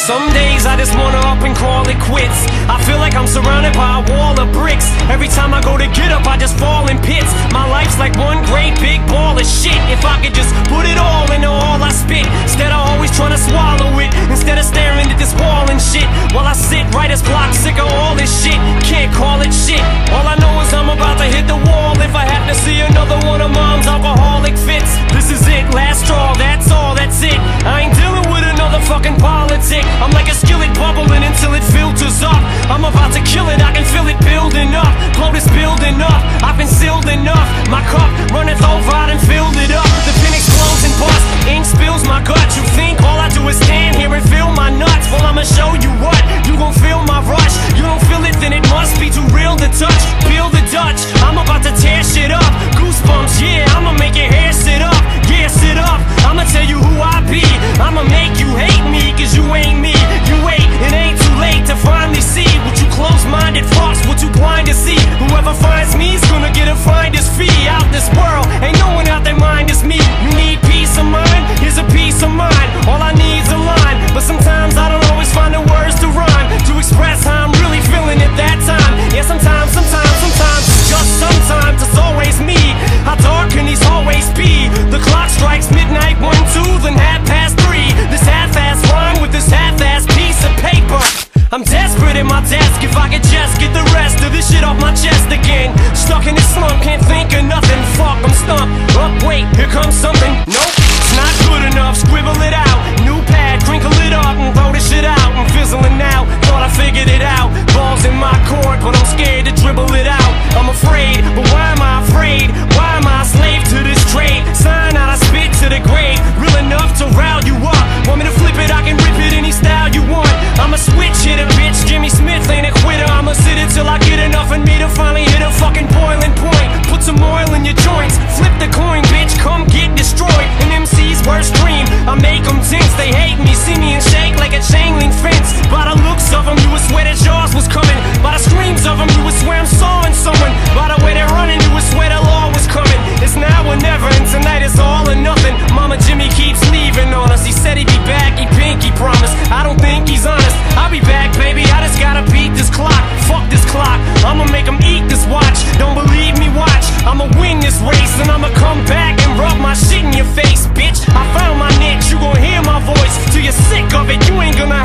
Some days I just wanna up and call it quits. I feel like I'm surrounded by a wall of bricks. Every time I go to get up, I just fall in pits. My life's like one great big ball of shit. If I could just put it all into all I spit, instead of always trying to swallow it, instead of staring at this wall and shit, while I sit writer's block, sick of all this shit. Can't call it shit. All I know is I'm about to hit the wall if I have to see another one of mom's alcoholic fits. This is it, last straw, that's all, that's it. I ain't dealing with another fucking politic. I'm like a skillet bubbling until it filters up. I'm about to kill it, I can feel it building up. Blow this building up, I've been sealed enough. My cup runneth over, I done filled it up. The pen explodes and busts, ink spills my gut. You think all I do is stand here and feel my nuts? Well, I'ma show you what, you gon' feel my rush. You don't feel it, then it must be too real to touch. Peel the Dutch, I'm about to tear shit up. Goosebumps, yeah, I'ma make your hair sit up. Yeah, sit up, I'ma tell you who I be. I'ma make you hate me, cause you ain't me. You wait, it ain't too late to finally see what you close-minded fucks, what you blind to see. Whoever finds me's gonna get a finder's fee. Out this world, ain't no one out their mind is me. You need peace of mind, here's a piece of mind. All I need's a line, but sometimes I don't always find the words to rhyme, to express how I'm really feeling at that time. Yeah, sometimes, just sometimes it's always me. How dark can these hallways be? The clock strikes midnight, 1, 2, then 3:30. This half-ass rhyme with this half-ass piece of paper. I'm desperate at my desk, if I could just get the rest of this shit off my chest again. Stuck in this slump, can't think of nothing. Fuck, I'm stumped. Up, wait, here comes something. Nope, it's not good enough. Scribble it out, new pad, crinkle it up and throw this shit out. I'm fizzling out, thought I figured it out. Balls in my court, but I'm scared to dribble it out. I'm afraid, but why am I afraid? Why am I a slave to this trade? Sign out, I spit to the grave. Real enough to rile you up. Want me to flip it, I can rip it any style you want. I'm a switch hitter, bitch, Jimmy Smith ain't a quitter. I'ma sit it till I get enough in me to finally hit a fucking boiling point. Put some oil in your joints, flip the coin, bitch, come get destroyed. An MC's worst dream, I make them tense. They hate me, see me and shake like a chain link fence. By the looks of them, you would swear that yours was coming. By the screams of them, you would swear I'm sawing someone. By the way they're running, you would swear the law was coming. It's now or never, and tonight it's all or nothing. Mama Jimmy keeps leaving on us. He said he'd be back, he pinky promised. I don't think he's honest. I'll be back, baby, I just gotta beat this clock. Fuck this clock, I'ma make him eat this watch. Don't believe me, watch, I'ma win this race. And I'ma come back and rub my shit in your face, bitch. I found my niche, you gon' hear my voice till you're sick of it. You ain't gonna